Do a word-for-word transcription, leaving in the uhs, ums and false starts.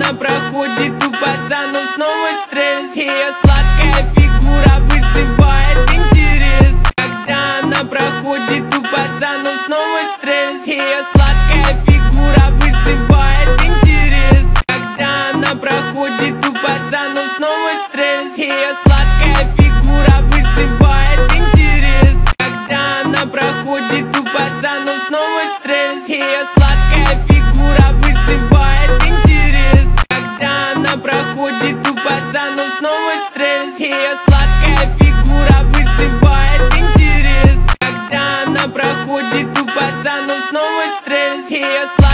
она проходит, у пацанов снова стресс. Ее сладкая фигура вызывает интерес. Когда она проходит, у пацанов снова стресс. Ее сладкая фигура вызывает интерес. Когда она проходит, у пацанов снова стресс. Ее сладкая фигура вызывает интерес. Когда она проходит, у пацанов снова стресс. Ее сладкая фигура вызывает интерес. Когда она проходит, у пацанов снова стресс. Ее сладкая фигура вызывает интерес. Когда она проходит, у пацанов снова стресс. Ее